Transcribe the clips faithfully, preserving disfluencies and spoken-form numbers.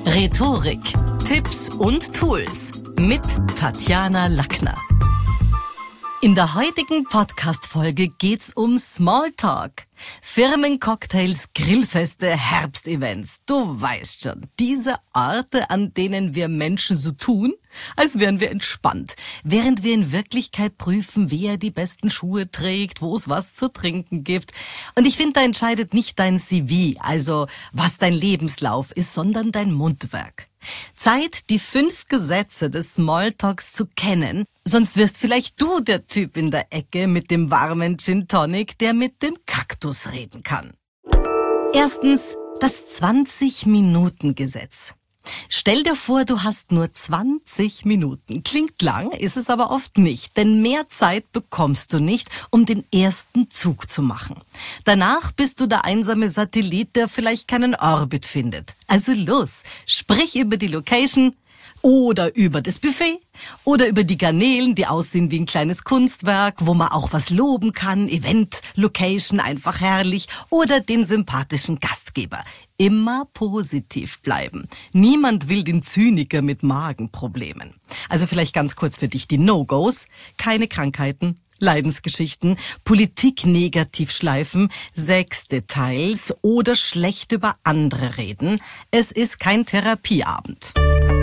Rhetorik, Tipps und Tools mit Tatjana Lackner. In der heutigen Podcast-Folge geht's um Smalltalk. Firmencocktails, Grillfeste, Herbstevents. Du weißt schon, diese Orte, an denen wir Menschen so tun, als wären wir entspannt, während wir in Wirklichkeit prüfen, wer die besten Schuhe trägt, wo es was zu trinken gibt. Und ich finde, da entscheidet nicht dein C V, also was dein Lebenslauf ist, sondern dein Mundwerk. Zeit, die fünf Gesetze des Smalltalks zu kennen, sonst wirst vielleicht du der Typ in der Ecke mit dem warmen Gin Tonic, der mit dem Kaktus reden kann. Erstens, das zwanzig-Minuten-Gesetz. Stell dir vor, du hast nur zwanzig Minuten. Klingt lang, ist es aber oft nicht, denn mehr Zeit bekommst du nicht, um den ersten Zug zu machen. Danach bist du der einsame Satellit, der vielleicht keinen Orbit findet. Also los, sprich über die Location oder über das Buffet oder über die Garnelen, die aussehen wie ein kleines Kunstwerk, wo man auch was loben kann, Event, Location, einfach herrlich, oder den sympathischen Gastgeber. Immer positiv bleiben. Niemand will den Zyniker mit Magenproblemen. Also vielleicht ganz kurz für dich die No-Gos. Keine Krankheiten, Leidensgeschichten, Politik-Negativschleifen, Sexdetails oder schlecht über andere reden. Es ist kein Therapieabend.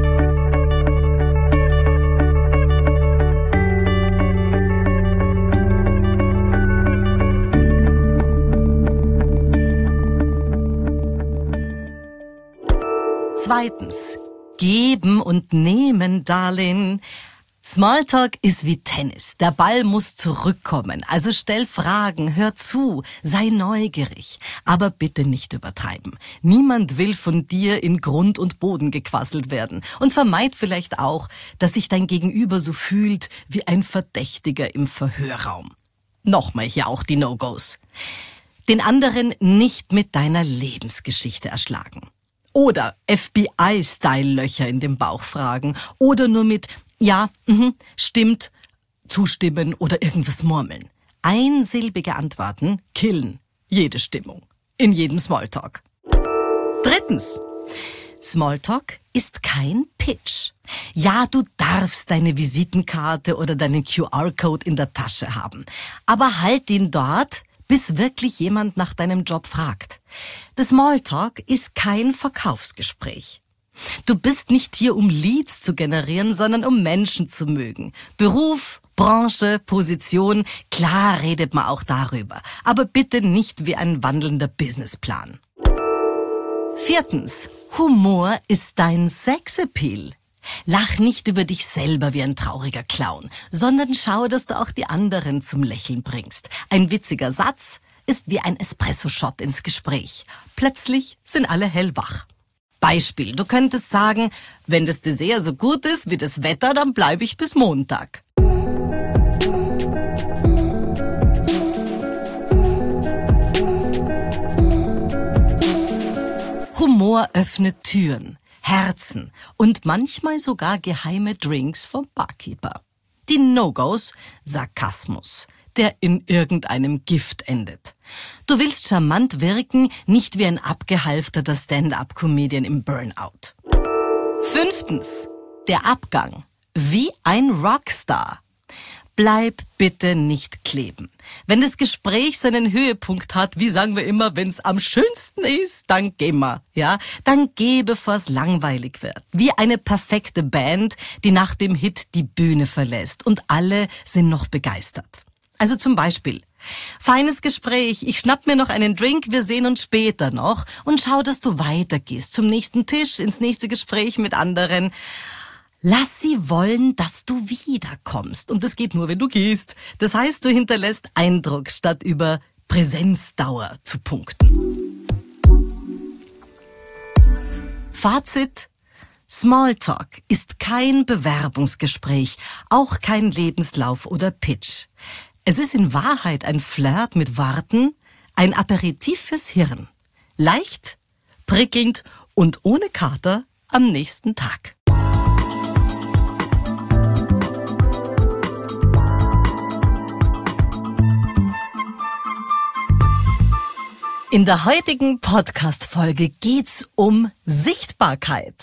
Zweitens, geben und nehmen, Darling. Smalltalk ist wie Tennis. Der Ball muss zurückkommen. Also stell Fragen, hör zu, sei neugierig. Aber bitte nicht übertreiben. Niemand will von dir in Grund und Boden gequasselt werden. Und vermeid vielleicht auch, dass sich dein Gegenüber so fühlt wie ein Verdächtiger im Verhörraum. Nochmal hier auch die No-Gos. Den anderen nicht mit deiner Lebensgeschichte erschlagen. Oder F B I-Style-Löcher in den Bauch fragen. Oder nur mit ja, mh, stimmt, zustimmen oder irgendwas murmeln. Einsilbige Antworten killen jede Stimmung. In jedem Smalltalk. Drittens. Smalltalk ist kein Pitch. Ja, du darfst deine Visitenkarte oder deinen Q R-Code in der Tasche haben. Aber halt ihn dort, bis wirklich jemand nach deinem Job fragt. Das Smalltalk ist kein Verkaufsgespräch. Du bist nicht hier, um Leads zu generieren, sondern um Menschen zu mögen. Beruf, Branche, Position, klar redet man auch darüber. Aber bitte nicht wie ein wandelnder Businessplan. Viertens, Humor ist dein Sexappeal. Lach nicht über dich selber wie ein trauriger Clown, sondern schau, dass du auch die anderen zum Lächeln bringst. Ein witziger Satz ist wie ein Espresso-Shot ins Gespräch. Plötzlich sind alle hellwach. Beispiel, du könntest sagen, wenn das Dessert so gut ist wie das Wetter, dann bleibe ich bis Montag. Humor öffnet Türen, Herzen und manchmal sogar geheime Drinks vom Barkeeper. Die No-Gos, Sarkasmus, der in irgendeinem Gift endet. Du willst charmant wirken, nicht wie ein abgehalfterter Stand-up-Comedian im Burnout. Fünftens, der Abgang, wie ein Rockstar. Bleib bitte nicht kleben. Wenn das Gespräch seinen Höhepunkt hat, wie sagen wir immer, wenn es am schönsten ist, dann geh mal, ja? Dann geh, bevor es langweilig wird. Wie eine perfekte Band, die nach dem Hit die Bühne verlässt und alle sind noch begeistert. Also zum Beispiel, feines Gespräch, ich schnapp mir noch einen Drink, wir sehen uns später noch und schau, dass du weitergehst zum nächsten Tisch, ins nächste Gespräch mit anderen. Lass sie wollen, dass du wiederkommst. Und das geht nur, wenn du gehst. Das heißt, du hinterlässt Eindruck, statt über Präsenzdauer zu punkten. Fazit: Smalltalk ist kein Bewerbungsgespräch, auch kein Lebenslauf oder Pitch. Es ist in Wahrheit ein Flirt mit Worten, ein Aperitif fürs Hirn. Leicht, prickelnd und ohne Kater am nächsten Tag. In der heutigen Podcast-Folge geht's um Sichtbarkeit.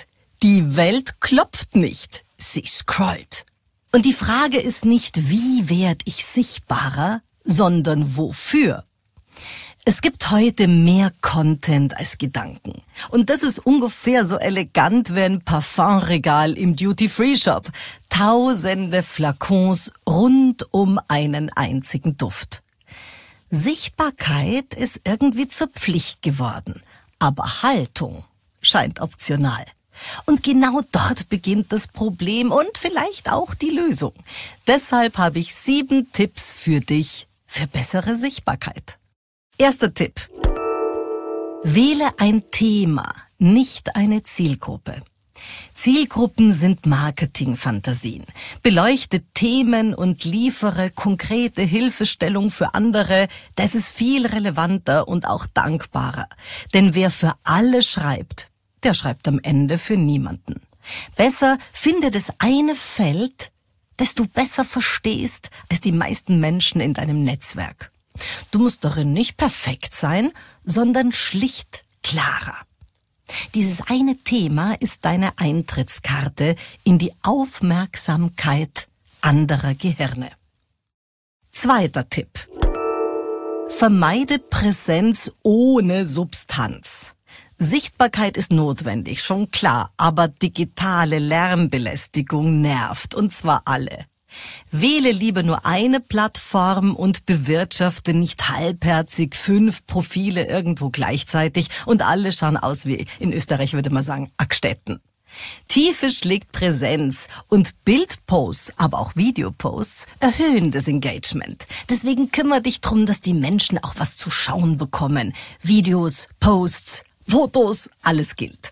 Die Welt klopft nicht, sie scrollt. Und die Frage ist nicht, wie werde ich sichtbarer, sondern wofür. Es gibt heute mehr Content als Gedanken. Und das ist ungefähr so elegant wie ein Parfumregal im Duty-Free-Shop. Tausende Flakons rund um einen einzigen Duft. Sichtbarkeit ist irgendwie zur Pflicht geworden. Aber Haltung scheint optional. Und genau dort beginnt das Problem und vielleicht auch die Lösung. Deshalb habe ich sieben Tipps für dich für bessere Sichtbarkeit. Erster Tipp. Wähle ein Thema, nicht eine Zielgruppe. Zielgruppen sind Marketingfantasien. Beleuchte Themen und liefere konkrete Hilfestellung für andere. Das ist viel relevanter und auch dankbarer. Denn wer für alle schreibt, der schreibt am Ende für niemanden. Besser finde das eine Feld, das du besser verstehst als die meisten Menschen in deinem Netzwerk. Du musst darin nicht perfekt sein, sondern schlicht klarer. Dieses eine Thema ist deine Eintrittskarte in die Aufmerksamkeit anderer Gehirne. Zweiter Tipp. Vermeide Präsenz ohne Substanz. Sichtbarkeit ist notwendig, schon klar, aber digitale Lärmbelästigung nervt, und zwar alle. Wähle lieber nur eine Plattform und bewirtschafte nicht halbherzig fünf Profile irgendwo gleichzeitig und alle schauen aus wie, in Österreich würde man sagen, Ackstetten. Tiefe schlägt Präsenz und Bildposts, aber auch Videoposts erhöhen das Engagement. Deswegen kümmere dich drum, dass die Menschen auch was zu schauen bekommen. Videos, Posts, Fotos, alles gilt.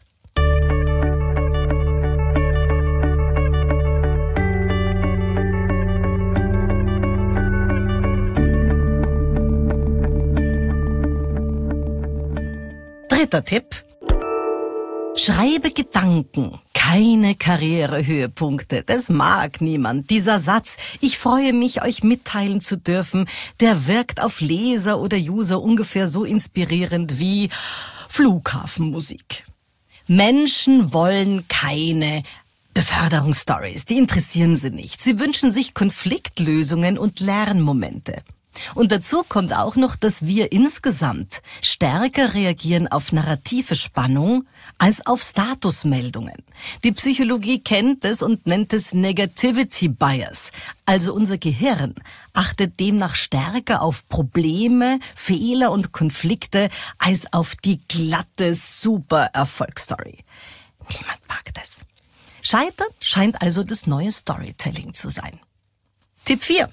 Dritter Tipp. Schreibe Gedanken, keine Karrierehöhepunkte. Das mag niemand. Dieser Satz, ich freue mich, euch mitteilen zu dürfen, der wirkt auf Leser oder User ungefähr so inspirierend wie Flughafenmusik. Menschen wollen keine Beförderungsstories, die interessieren sie nicht. Sie wünschen sich Konfliktlösungen und Lernmomente. Und dazu kommt auch noch, dass wir insgesamt stärker reagieren auf narrative Spannung als auf Statusmeldungen. Die Psychologie kennt es und nennt es Negativity Bias. Also unser Gehirn achtet demnach stärker auf Probleme, Fehler und Konflikte als auf die glatte Super-Erfolgsstory. Niemand mag das. Scheitern scheint also das neue Storytelling zu sein. Tipp vier.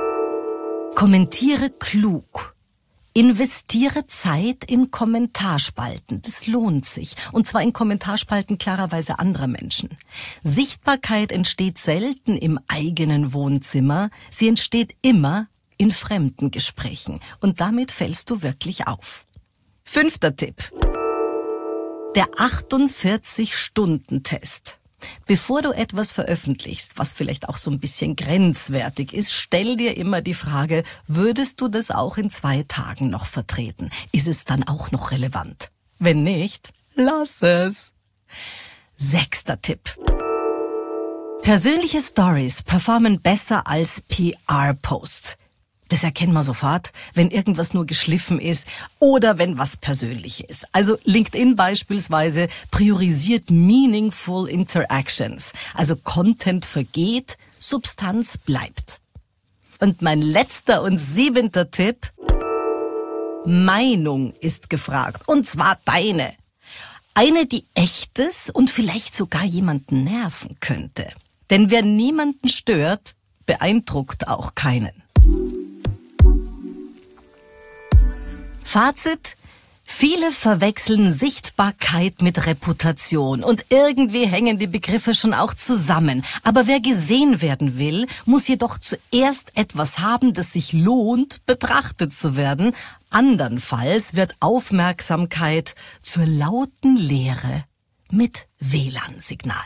Kommentiere klug. Investiere Zeit in Kommentarspalten. Das lohnt sich. Und zwar in Kommentarspalten klarerweise anderer Menschen. Sichtbarkeit entsteht selten im eigenen Wohnzimmer. Sie entsteht immer in fremden Gesprächen. Und damit fällst du wirklich auf. Fünfter Tipp. Der achtundvierzig-Stunden-Test. Bevor du etwas veröffentlichst, was vielleicht auch so ein bisschen grenzwertig ist, stell dir immer die Frage, würdest du das auch in zwei Tagen noch vertreten? Ist es dann auch noch relevant? Wenn nicht, lass es. Sechster Tipp. Persönliche Stories performen besser als P R-Posts. Das erkennen wir sofort, wenn irgendwas nur geschliffen ist oder wenn was persönlich ist. Also LinkedIn beispielsweise priorisiert Meaningful Interactions. Also Content vergeht, Substanz bleibt. Und mein letzter und siebenter Tipp. Meinung ist gefragt. Und zwar deine. Eine, die echtes und vielleicht sogar jemanden nerven könnte. Denn wer niemanden stört, beeindruckt auch keinen. Fazit: Viele verwechseln Sichtbarkeit mit Reputation und irgendwie hängen die Begriffe schon auch zusammen. Aber wer gesehen werden will, muss jedoch zuerst etwas haben, das sich lohnt, betrachtet zu werden. Andernfalls wird Aufmerksamkeit zur lauten Leere mit W L A N-Signal.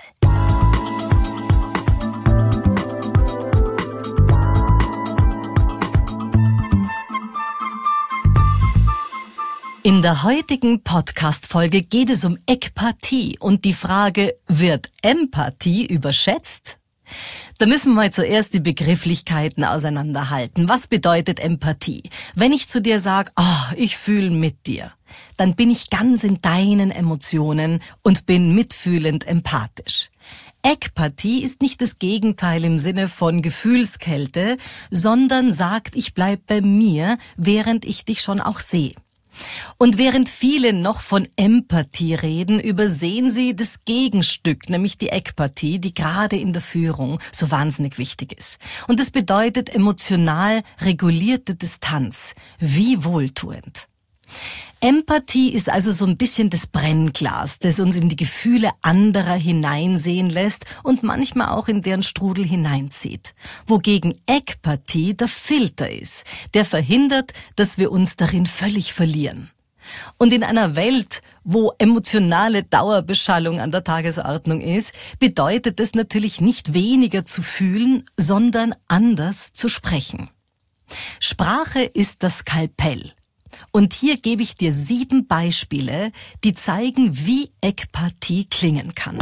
In In der heutigen Podcast-Folge geht es um Ekpathie und die Frage, wird Empathie überschätzt? Da müssen wir mal zuerst die Begrifflichkeiten auseinanderhalten. Was bedeutet Empathie? Wenn ich zu dir sage, oh, ich fühle mit dir, dann bin ich ganz in deinen Emotionen und bin mitfühlend empathisch. Ekpathie ist nicht das Gegenteil im Sinne von Gefühlskälte, sondern sagt, ich bleib bei mir, während ich dich schon auch sehe. Und während viele noch von Empathie reden, übersehen sie das Gegenstück, nämlich die Ekpathie, die gerade in der Führung so wahnsinnig wichtig ist. Und das bedeutet emotional regulierte Distanz. Wie wohltuend. Empathie ist also so ein bisschen das Brennglas, das uns in die Gefühle anderer hineinsehen lässt und manchmal auch in deren Strudel hineinzieht. Wogegen Ekpathie der Filter ist, der verhindert, dass wir uns darin völlig verlieren. Und in einer Welt, wo emotionale Dauerbeschallung an der Tagesordnung ist, bedeutet es natürlich nicht weniger zu fühlen, sondern anders zu sprechen. Sprache ist das Skalpell. Und hier gebe ich dir sieben Beispiele, die zeigen, wie Ekpathie klingen kann.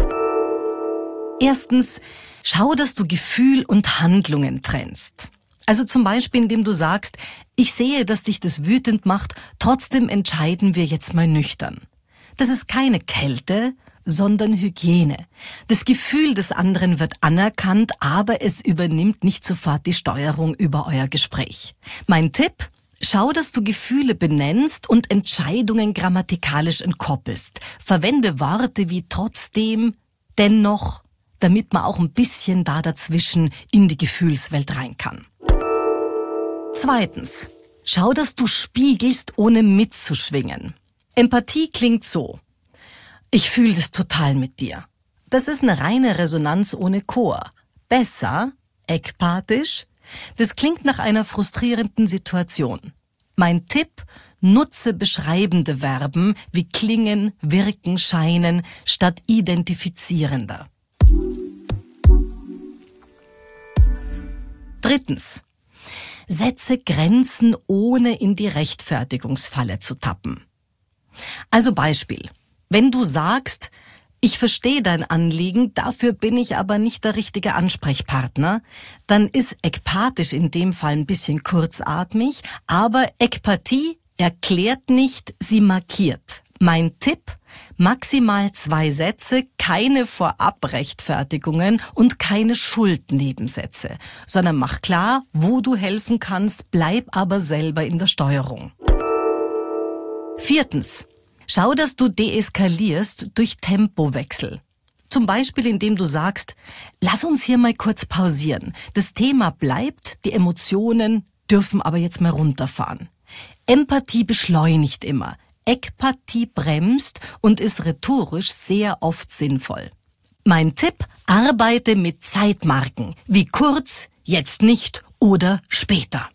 Erstens, schau, dass du Gefühl und Handlungen trennst. Also zum Beispiel, indem du sagst, ich sehe, dass dich das wütend macht, trotzdem entscheiden wir jetzt mal nüchtern. Das ist keine Kälte, sondern Hygiene. Das Gefühl des anderen wird anerkannt, aber es übernimmt nicht sofort die Steuerung über euer Gespräch. Mein Tipp? Schau, dass du Gefühle benennst und Entscheidungen grammatikalisch entkoppelst. Verwende Worte wie trotzdem, dennoch, damit man auch ein bisschen da dazwischen in die Gefühlswelt rein kann. Zweitens, schau, dass du spiegelst, ohne mitzuschwingen. Empathie klingt so. Ich fühle das total mit dir. Das ist eine reine Resonanz ohne Chor. Besser, ekpathisch, das klingt nach einer frustrierenden Situation. Mein Tipp, nutze beschreibende Verben wie klingen, wirken, scheinen statt identifizierender. Drittens, setze Grenzen, ohne in die Rechtfertigungsfalle zu tappen. Also Beispiel, wenn du sagst, ich verstehe dein Anliegen, dafür bin ich aber nicht der richtige Ansprechpartner, dann ist ekpathisch in dem Fall ein bisschen kurzatmig, aber Ekpathie erklärt nicht, sie markiert. Mein Tipp, maximal zwei Sätze, keine Vorabrechtfertigungen und keine Schuldnebensätze, sondern mach klar, wo du helfen kannst, bleib aber selber in der Steuerung. Viertens. Schau, dass du deeskalierst durch Tempowechsel. Zum Beispiel, indem du sagst, lass uns hier mal kurz pausieren. Das Thema bleibt, die Emotionen dürfen aber jetzt mal runterfahren. Empathie beschleunigt immer. Ekpathie bremst und ist rhetorisch sehr oft sinnvoll. Mein Tipp, arbeite mit Zeitmarken, wie kurz, jetzt nicht oder später.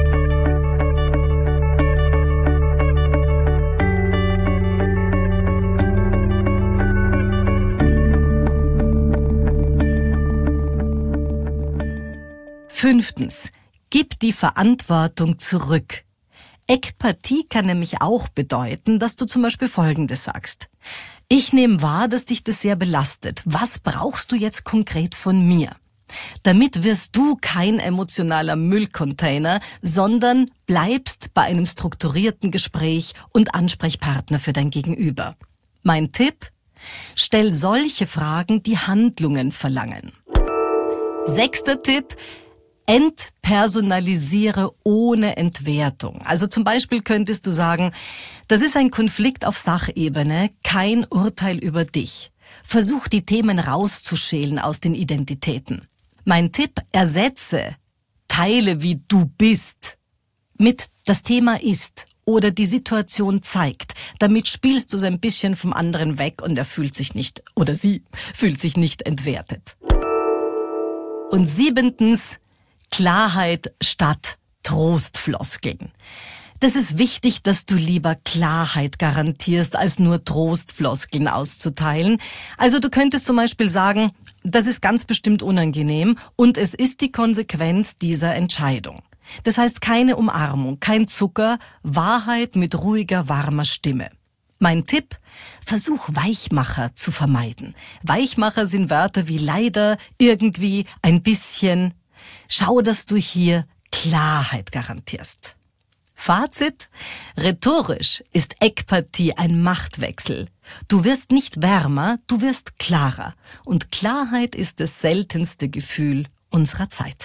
Fünftens, gib die Verantwortung zurück. Ekpathie kann nämlich auch bedeuten, dass du zum Beispiel Folgendes sagst. Ich nehme wahr, dass dich das sehr belastet. Was brauchst du jetzt konkret von mir? Damit wirst du kein emotionaler Müllcontainer, sondern bleibst bei einem strukturierten Gespräch und Ansprechpartner für dein Gegenüber. Mein Tipp? Stell solche Fragen, die Handlungen verlangen. Sechster Tipp. Entpersonalisiere ohne Entwertung. Also zum Beispiel könntest du sagen, das ist ein Konflikt auf Sachebene, kein Urteil über dich. Versuch die Themen rauszuschälen aus den Identitäten. Mein Tipp, ersetze Teile wie du bist mit das Thema ist oder die Situation zeigt. Damit spielst du so ein bisschen vom anderen weg und er fühlt sich nicht oder sie fühlt sich nicht entwertet. Und siebentens, Klarheit statt Trostfloskeln. Das ist wichtig, dass du lieber Klarheit garantierst, als nur Trostfloskeln auszuteilen. Also du könntest zum Beispiel sagen, das ist ganz bestimmt unangenehm und es ist die Konsequenz dieser Entscheidung. Das heißt keine Umarmung, kein Zucker, Wahrheit mit ruhiger, warmer Stimme. Mein Tipp: Versuch Weichmacher zu vermeiden. Weichmacher sind Wörter wie leider, irgendwie, ein bisschen. Schau, dass du hier Klarheit garantierst. Fazit: Rhetorisch ist Ekpartie ein Machtwechsel. Du wirst nicht wärmer, du wirst klarer. Und Klarheit ist das seltenste Gefühl unserer Zeit.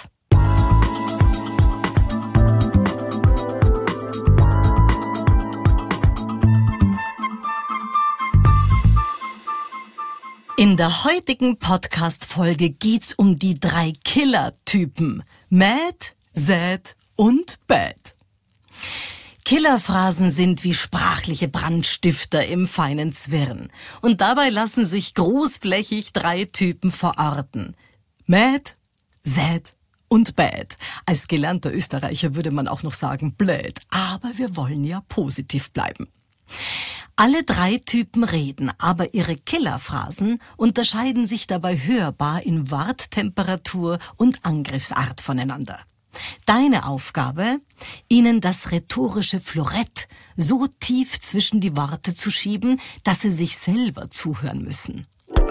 In der heutigen Podcast-Folge geht's um die drei Killer-Typen: Mad, Sad und Bad. Killerphrasen sind wie sprachliche Brandstifter im feinen Zwirn. Und dabei lassen sich großflächig drei Typen verorten: Mad, Sad und Bad. Als gelernter Österreicher würde man auch noch sagen blöd. Aber wir wollen ja positiv bleiben. Alle drei Typen reden, aber ihre Killerphrasen unterscheiden sich dabei hörbar in Worttemperatur und Angriffsart voneinander. Deine Aufgabe: ihnen das rhetorische Florett so tief zwischen die Worte zu schieben, dass sie sich selber zuhören müssen.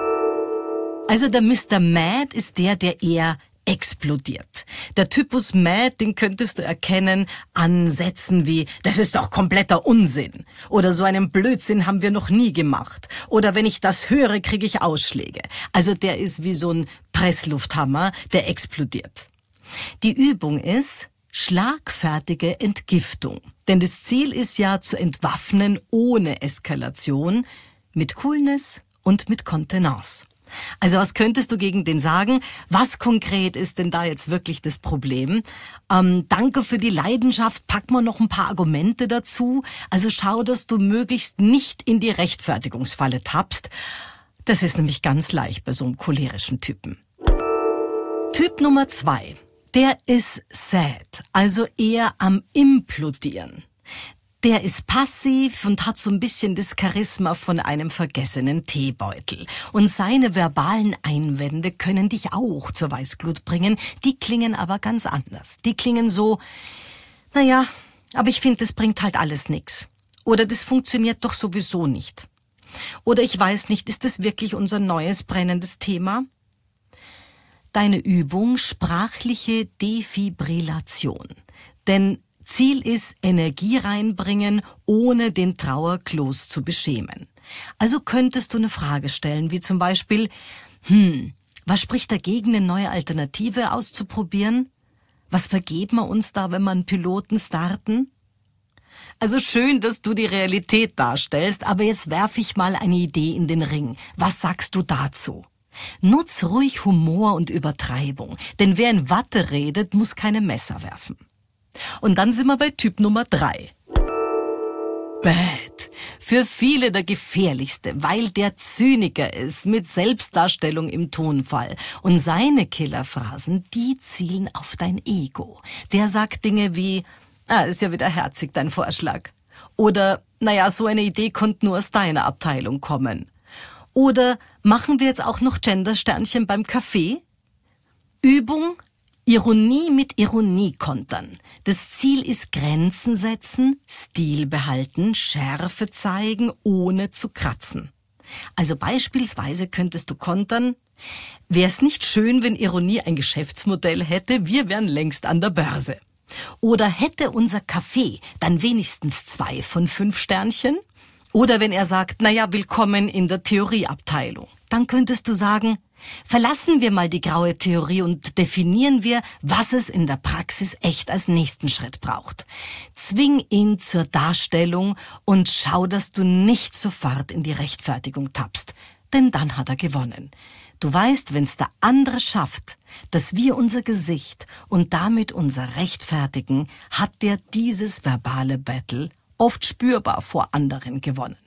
Also der Mister Mad ist der, der eher explodiert. Der Typus Mad, den könntest du erkennen an Sätzen wie: Das ist doch kompletter Unsinn. Oder so einen Blödsinn haben wir noch nie gemacht. Oder wenn ich das höre, kriege ich Ausschläge. Also der ist wie so ein Presslufthammer, der explodiert. Die Übung ist schlagfertige Entgiftung. Denn das Ziel ist ja zu entwaffnen ohne Eskalation, mit Coolness und mit Kontenance. Also was könntest du gegen den sagen? Was konkret ist denn da jetzt wirklich das Problem? Ähm, danke für die Leidenschaft, pack mal noch ein paar Argumente dazu. Also schau, dass du möglichst nicht in die Rechtfertigungsfalle tappst. Das ist nämlich ganz leicht bei so einem cholerischen Typen. Typ Nummer zwei, der ist sad, also eher am Implodieren. Der ist passiv und hat so ein bisschen das Charisma von einem vergessenen Teebeutel. Und seine verbalen Einwände können dich auch zur Weißglut bringen. Die klingen aber ganz anders. Die klingen so: Naja, aber ich finde, das bringt halt alles nix. Oder das funktioniert doch sowieso nicht. Oder ich weiß nicht, ist das wirklich unser neues brennendes Thema? Deine Übung: sprachliche Defibrillation. Denn Ziel ist Energie reinbringen, ohne den Trauerkloß zu beschämen. Also könntest du eine Frage stellen, wie zum Beispiel: Hm, was spricht dagegen, eine neue Alternative auszuprobieren? Was vergeben wir uns da, wenn wir einen Piloten starten? Also schön, dass du die Realität darstellst, aber jetzt werfe ich mal eine Idee in den Ring. Was sagst du dazu? Nutz ruhig Humor und Übertreibung, denn wer in Watte redet, muss keine Messer werfen. Und dann sind wir bei Typ Nummer drei. Bad. Für viele der gefährlichste, weil der Zyniker ist, mit Selbstdarstellung im Tonfall. Und seine Killerphrasen, die zielen auf dein Ego. Der sagt Dinge wie: Ah, ist ja wieder herzig, dein Vorschlag. Oder: Naja, so eine Idee konnte nur aus deiner Abteilung kommen. Oder: Machen wir jetzt auch noch Gendersternchen beim Kaffee? Übung: Ironie mit Ironie kontern. Das Ziel ist Grenzen setzen, Stil behalten, Schärfe zeigen, ohne zu kratzen. Also beispielsweise könntest du kontern: Wäre es nicht schön, wenn Ironie ein Geschäftsmodell hätte? Wir wären längst an der Börse. Oder: Hätte unser Kaffee dann wenigstens zwei von fünf Sternchen? Oder wenn er sagt: Naja, willkommen in der Theorieabteilung. Dann könntest du sagen: Verlassen wir mal die graue Theorie und definieren wir, was es in der Praxis echt als nächsten Schritt braucht. Zwing ihn zur Darstellung und schau, dass du nicht sofort in die Rechtfertigung tappst, denn dann hat er gewonnen. Du weißt, wenn's der andere schafft, dass wir unser Gesicht und damit unser Rechtfertigen, hat der dieses verbale Battle oft spürbar vor anderen gewonnen.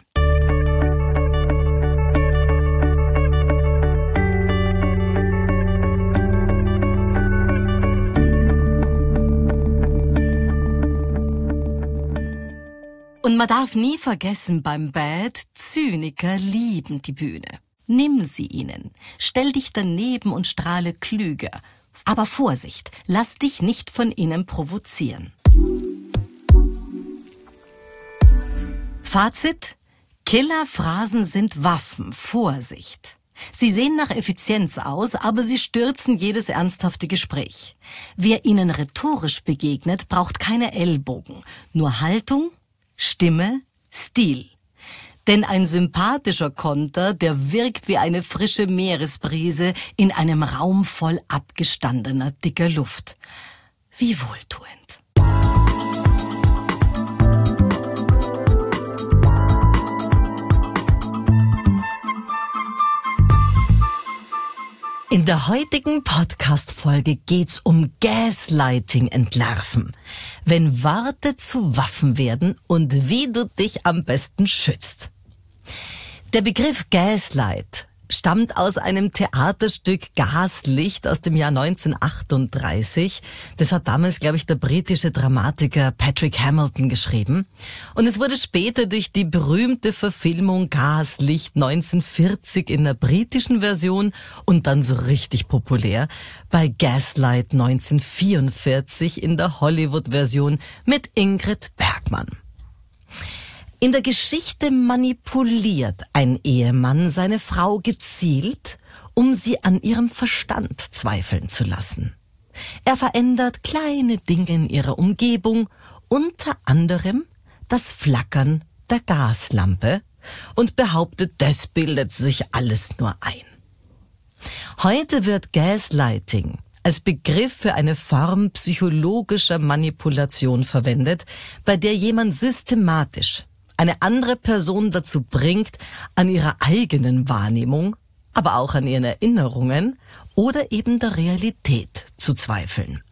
Und man darf nie vergessen, beim Bad, Zyniker lieben die Bühne. Nimm sie ihnen, stell dich daneben und strahle klüger. Aber Vorsicht, lass dich nicht von ihnen provozieren. Fazit: Killerphrasen sind Waffen, Vorsicht. Sie sehen nach Effizienz aus, aber sie stürzen jedes ernsthafte Gespräch. Wer ihnen rhetorisch begegnet, braucht keine Ellbogen, nur Haltung, Stimme, Stil. Denn ein sympathischer Konter, der wirkt wie eine frische Meeresbrise in einem Raum voll abgestandener, dicker Luft. Wie wohltuend. In der heutigen Podcast-Folge geht's um Gaslighting entlarven. Wenn Worte zu Waffen werden und wie du dich am besten schützt. Der Begriff Gaslight stammt aus einem Theaterstück Gaslicht aus dem Jahr neunzehnhundertachtunddreißig. Das hat damals, glaube ich, der britische Dramatiker Patrick Hamilton geschrieben. Und es wurde später durch die berühmte Verfilmung Gaslicht neunzehnhundertvierzig in der britischen Version und dann so richtig populär bei Gaslight neunzehnhundertvierundvierzig in der Hollywood-Version mit Ingrid Bergman. In der Geschichte manipuliert ein Ehemann seine Frau gezielt, um sie an ihrem Verstand zweifeln zu lassen. Er verändert kleine Dinge in ihrer Umgebung, unter anderem das Flackern der Gaslampe, und behauptet, das bildet sich alles nur ein. Heute wird Gaslighting als Begriff für eine Form psychologischer Manipulation verwendet, bei der jemand systematisch eine andere Person dazu bringt, an ihrer eigenen Wahrnehmung, aber auch an ihren Erinnerungen oder eben der Realität zu zweifeln.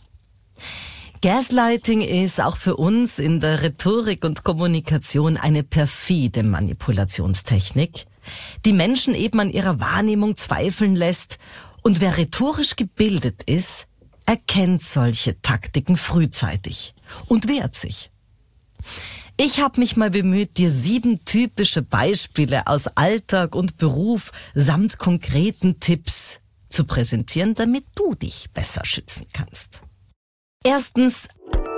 Gaslighting ist auch für uns in der Rhetorik und Kommunikation eine perfide Manipulationstechnik, die Menschen eben an ihrer Wahrnehmung zweifeln lässt, und wer rhetorisch gebildet ist, erkennt solche Taktiken frühzeitig und wehrt sich. Ich habe mich mal bemüht, dir sieben typische Beispiele aus Alltag und Beruf samt konkreten Tipps zu präsentieren, damit du dich besser schützen kannst. Erstens,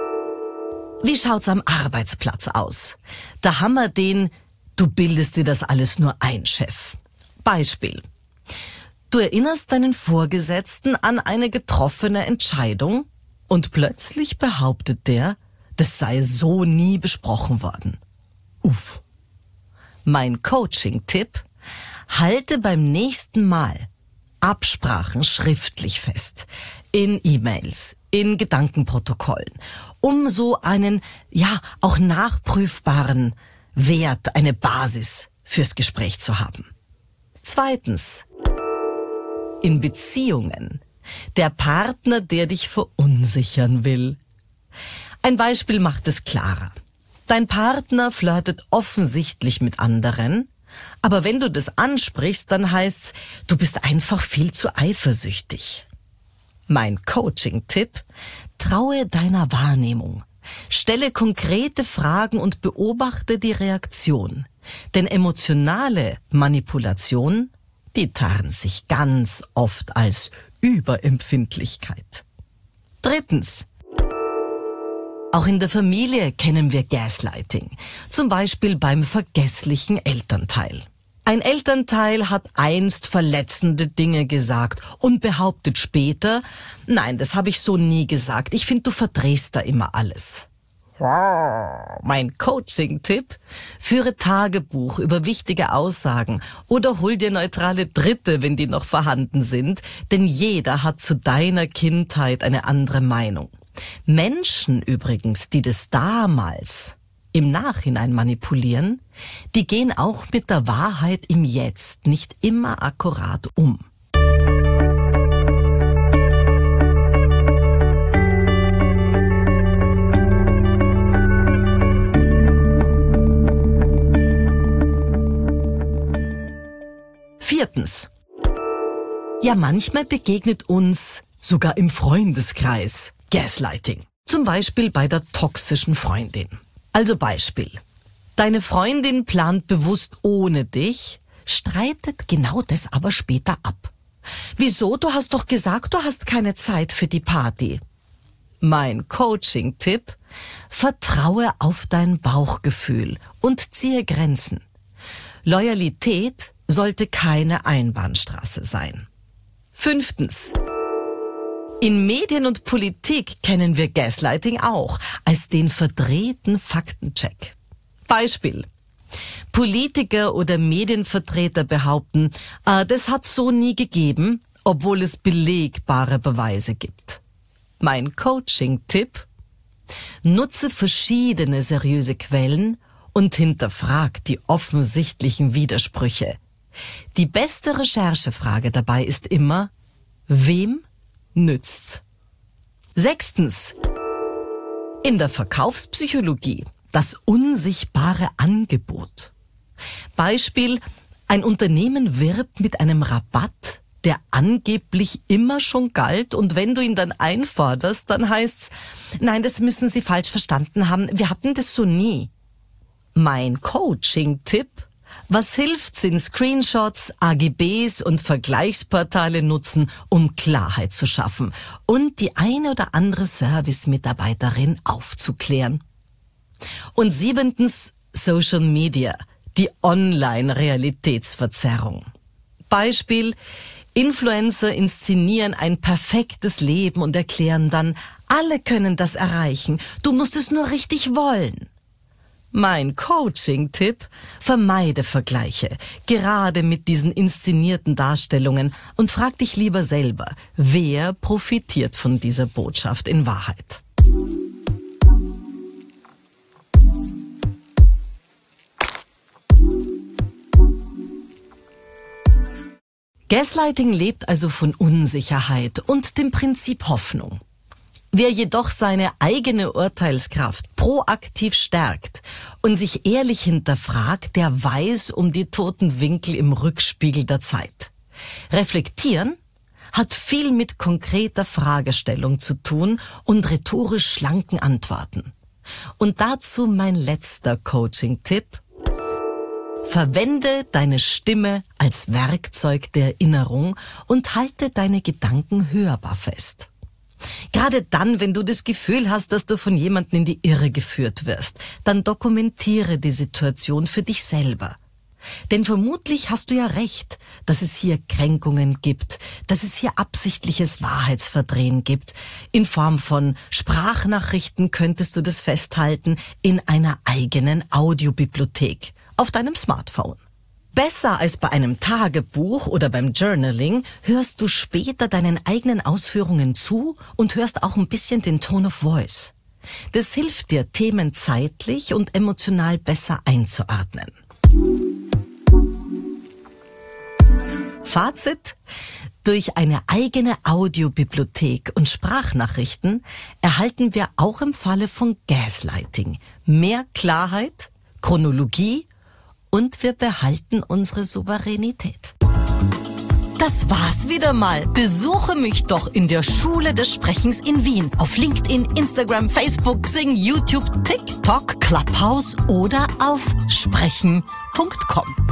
wie schaut's am Arbeitsplatz aus? Da haben wir den "Du bildest dir das alles nur ein" Chef. Beispiel: Du erinnerst deinen Vorgesetzten an eine getroffene Entscheidung und plötzlich behauptet der, das sei so nie besprochen worden. Uff. Mein Coaching-Tipp: Halte beim nächsten Mal Absprachen schriftlich fest, in E-Mails, in Gedankenprotokollen, um so einen, ja, auch nachprüfbaren Wert, eine Basis fürs Gespräch zu haben. Zweitens, in Beziehungen, der Partner, der dich verunsichern will. Ein Beispiel macht es klarer. Dein Partner flirtet offensichtlich mit anderen, aber wenn du das ansprichst, dann heißt's, du bist einfach viel zu eifersüchtig. Mein Coaching-Tipp: Traue deiner Wahrnehmung. Stelle konkrete Fragen und beobachte die Reaktion. Denn emotionale Manipulation, die tarnt sich ganz oft als Überempfindlichkeit. Drittens, auch in der Familie kennen wir Gaslighting, zum Beispiel beim vergesslichen Elternteil. Ein Elternteil hat einst verletzende Dinge gesagt und behauptet später, nein, das habe ich so nie gesagt, ich finde, du verdrehst da immer alles. Mein Coaching-Tipp: Führe Tagebuch über wichtige Aussagen oder hol dir neutrale Dritte, wenn die noch vorhanden sind, denn jeder hat zu deiner Kindheit eine andere Meinung. Menschen übrigens, die das damals im Nachhinein manipulieren, die gehen auch mit der Wahrheit im Jetzt nicht immer akkurat um. Viertens. Ja, manchmal begegnet uns sogar im Freundeskreis Gaslighting. Zum Beispiel bei der toxischen Freundin. Also Beispiel: Deine Freundin plant bewusst ohne dich, streitet genau das aber später ab. Wieso? Du hast doch gesagt, du hast keine Zeit für die Party. Mein Coaching-Tipp: Vertraue auf dein Bauchgefühl und ziehe Grenzen. Loyalität sollte keine Einbahnstraße sein. Fünftens. In Medien und Politik kennen wir Gaslighting auch als den verdrehten Faktencheck. Beispiel: Politiker oder Medienvertreter behaupten, äh, das hat so nie gegeben, obwohl es belegbare Beweise gibt. Mein Coaching-Tipp: Nutze verschiedene seriöse Quellen und hinterfrag die offensichtlichen Widersprüche. Die beste Recherchefrage dabei ist immer: Wem nützt's? Sechstens. In der Verkaufspsychologie das unsichtbare Angebot. Beispiel: Ein Unternehmen wirbt mit einem Rabatt, der angeblich immer schon galt, und wenn du ihn dann einforderst, dann heißt's: Nein, das müssen Sie falsch verstanden haben, wir hatten das so nie. Mein Coaching-Tipp: Was hilft, sind Screenshots, A G Bs und Vergleichsportale nutzen, um Klarheit zu schaffen und die eine oder andere Service-Mitarbeiterin aufzuklären. Und siebentens, Social Media, die Online-Realitätsverzerrung. Beispiel: Influencer inszenieren ein perfektes Leben und erklären dann, alle können das erreichen, du musst es nur richtig wollen. Mein Coaching-Tipp: Vermeide Vergleiche, gerade mit diesen inszenierten Darstellungen, und frag dich lieber selber, wer profitiert von dieser Botschaft in Wahrheit? Gaslighting lebt also von Unsicherheit und dem Prinzip Hoffnung. Wer jedoch seine eigene Urteilskraft proaktiv stärkt und sich ehrlich hinterfragt, der weiß um die toten Winkel im Rückspiegel der Zeit. Reflektieren hat viel mit konkreter Fragestellung zu tun und rhetorisch schlanken Antworten. Und dazu mein letzter Coaching-Tipp: Verwende deine Stimme als Werkzeug der Erinnerung und halte deine Gedanken hörbar fest. Gerade dann, wenn du das Gefühl hast, dass du von jemandem in die Irre geführt wirst, dann dokumentiere die Situation für dich selber. Denn vermutlich hast du ja recht, dass es hier Kränkungen gibt, dass es hier absichtliches Wahrheitsverdrehen gibt. In Form von Sprachnachrichten könntest du das festhalten in einer eigenen Audiobibliothek auf deinem Smartphone. Besser als bei einem Tagebuch oder beim Journaling hörst du später deinen eigenen Ausführungen zu und hörst auch ein bisschen den Tone of Voice. Das hilft dir, Themen zeitlich und emotional besser einzuordnen. Fazit: Durch eine eigene Audiobibliothek und Sprachnachrichten erhalten wir auch im Falle von Gaslighting mehr Klarheit, Chronologie, und wir behalten unsere Souveränität. Das war's wieder mal. Besuche mich doch in der Schule des Sprechens in Wien. Auf LinkedIn, Instagram, Facebook, Xing, YouTube, TikTok, Clubhouse oder auf sprechen punkt com.